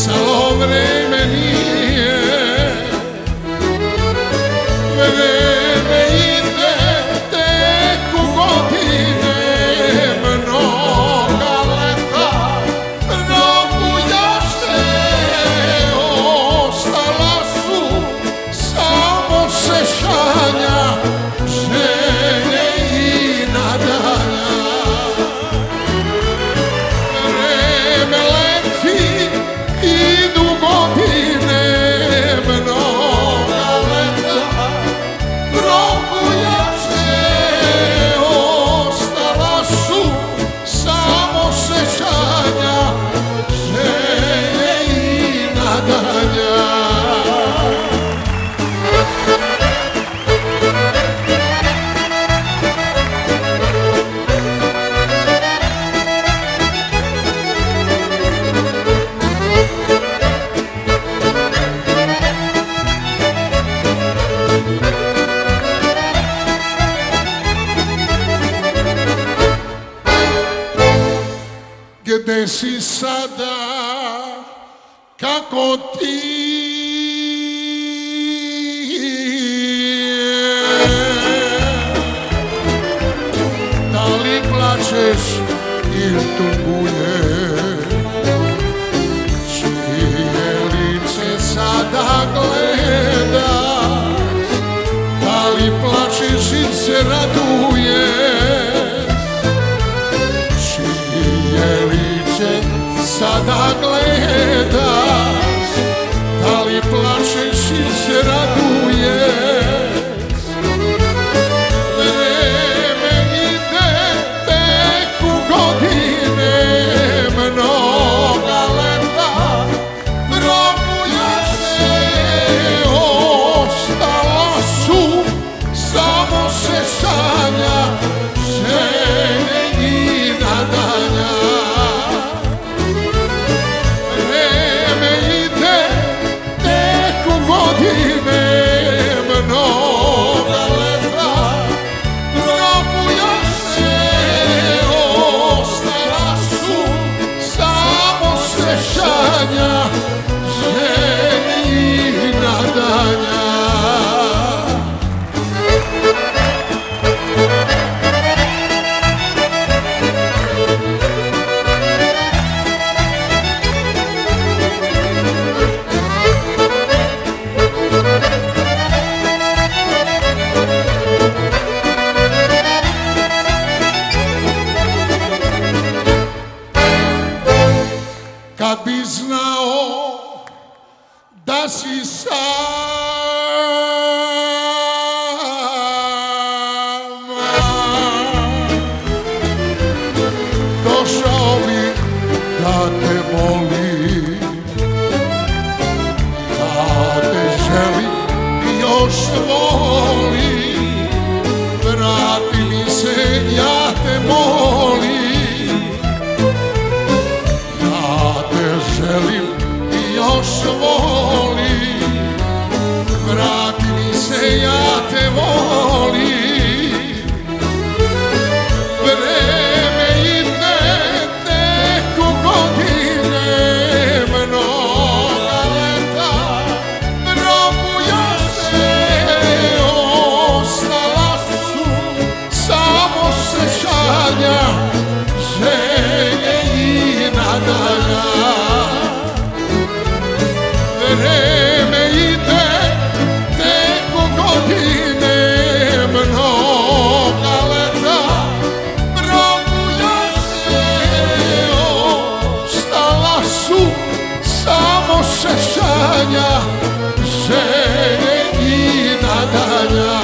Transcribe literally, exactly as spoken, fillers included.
celo vreme nije. Vreme ide, teku godine, mnoga leta probujaše, ostala su samo sećanja, želje i nadanja. Vreme leti, idu godine, mnoga leta probujaše, ostala su samo sećanja, želje i nadanja. Gde si sada, kako ti? Da li plačeš ili tuguješ? Čije lice sada gledaš? Da li plačeš ili se raduješ? Čije lice sada gledaš? Da li plačeš ili se raduješ? Vreme ide, teku godine, mnoga leta probujaše, ostala su samo sećanja, želje i nadanja. Vreme ide, teku godine, mnoga leta probujaše, ostala su samo sećanja, želje i nadanja. Kad bi znao da si sam, došao bi da te molim, ja te želim i još volim, vrati mi se, ja te molim. Želim i još volim, vrati mi se, ja te volim. Vreme ide, teku godine, mnoga leta probujaše, ostala su samo sećanja, želje i nadanja. Vreme ide, teku godine, mnoga leta probujaše, ostala su samo sećanja, želje i nadanja.